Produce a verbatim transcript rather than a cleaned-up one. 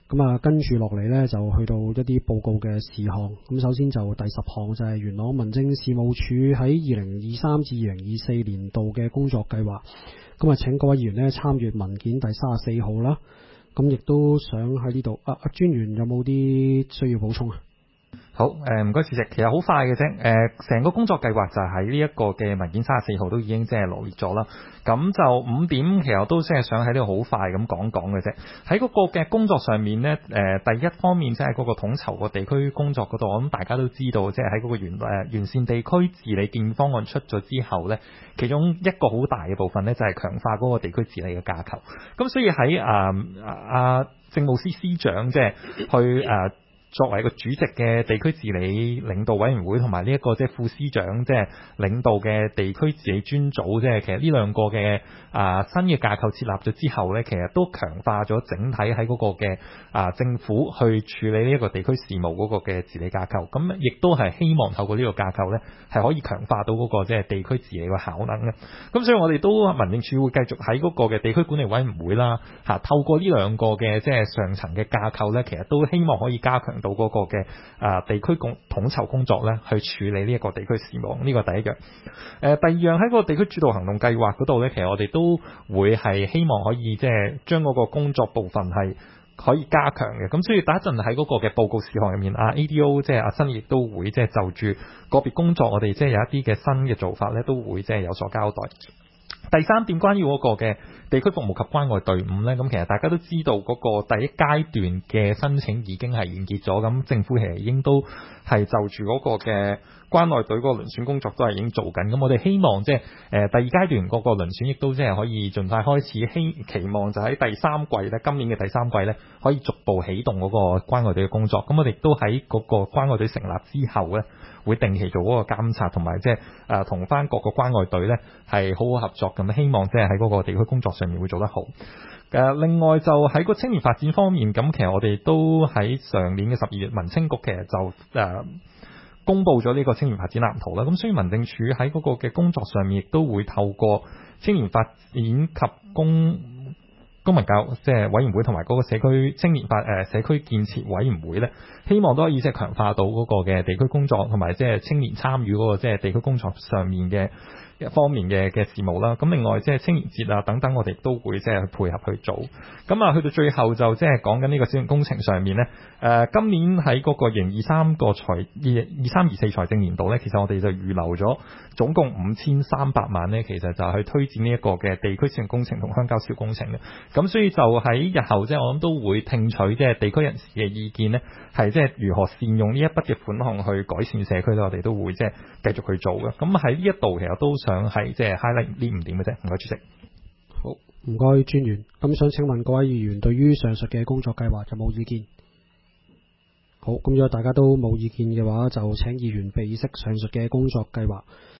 咁啊，跟住落嚟呢，就去到一啲報告嘅事項。咁首先就第十項就係元朗民政事務處喺二零二三至二零二四年度嘅工作計劃。咁啊，請各位議員呢參閱文件第三十四號啦。咁亦都想喺呢度，啊啊專員有冇啲需要補充啊？ 好，誒唔該主席，其實好快嘅啫，誒、呃、成個工作計劃就喺呢一個嘅文件三十四號都已經即係羅列咗啦。咁就五點其實都即係想喺呢度好快咁講講嘅啫。喺嗰個嘅工作上面呢，誒、呃、第一方面即係嗰個統籌個地區工作嗰度，我諗大家都知道，即係喺嗰個完誒完善地區治理建議方案出咗之後呢，其中一個好大嘅部分呢，就係強化嗰個地區治理嘅架構。咁所以喺誒阿政務司司長即係去誒。呃作為一個主席嘅地區治理領導委員會，同埋呢一個即係副司長即係領導嘅地區治理專組，即係其實呢兩個嘅啊新嘅架構設立咗之後咧，其實都強化咗整體喺嗰個嘅啊政府去處理呢一個地區事務嗰個嘅治理架構。咁亦都係希望透過呢個架構咧，係可以強化到嗰個即係地區治理嘅效能嘅。咁所以我哋都民政處會繼續喺嗰個嘅地區管理委員會啦，嚇透過呢兩個嘅即係上層嘅架構咧，其實都希望可以加強到嗰個嘅啊地區共統籌工作咧，去處理呢一個地區事務，呢個第一樣。誒、呃、第二樣喺個地區主導行動計劃嗰度咧，其實我哋都會係希望可以即係將嗰個工作部分係可以加強嘅。咁所以第一陣喺嗰個嘅報告事項入面，啊 A D O 即係阿新亦都會即係就住個別工作，我哋即係有一啲嘅新嘅做法咧，都會即係有所交代。第三點關於嗰個嘅地區服務及關愛隊伍呢，咁其實大家都知道嗰個第一階段嘅申請已經係完結咗，咁政府其實已經都係就住嗰個嘅關愛隊嗰個遴選工作都係已經做緊，咁我哋希望即係誒第二階段嗰個遴選亦都即係可以盡快開始，希期望就喺第三季咧，今年嘅第三季咧可以逐步啟動嗰個關愛隊嘅工作，咁我哋都喺嗰個關愛隊成立之後咧，會定期做嗰個監察，同埋即係誒同翻各個關愛隊咧係好好合作咁，希望即係喺嗰個地區工作上面會做得好。誒、呃，另外就喺個青年發展方面，咁其實我哋都喺上年嘅十二月，民青局其實就誒、呃、公布咗呢個青年發展藍圖啦。咁所以民政處喺嗰個嘅工作上面，亦都會透過青年發展及公公民教育即係委員會同埋嗰個社區青年發誒、呃、社區建設委員會咧，希望都可以即係強化到嗰個嘅地區工作，同埋即係青年參與嗰個即係地區工作上面嘅一方面嘅嘅事務啦。咁另外即係青年節啊等等，我哋都會即係去配合去做。咁啊，去到最後就即係講緊呢個小型工程上面咧，誒、呃、今年喺嗰個二零二三個財二二三二四財政年度咧，其實我哋就預留咗總共五千三百萬咧，其實就係去推薦呢一個嘅地區小型工程同鄉郊小工程嘅。咁所以就喺日後即係我諗都會聽取即係地區人士嘅意見咧，係即係如何善用呢一筆嘅款項去改善社區咧，我哋都會即係繼續去做嘅。咁喺呢一度其實都想係即係 highlight 呢五點嘅啫。唔該主席。 好，唔該專員。咁想請問各位議員對於上述嘅工作計劃有冇意見？好，咁如果大家都冇意見嘅話，就請議員備悉上述嘅工作計劃。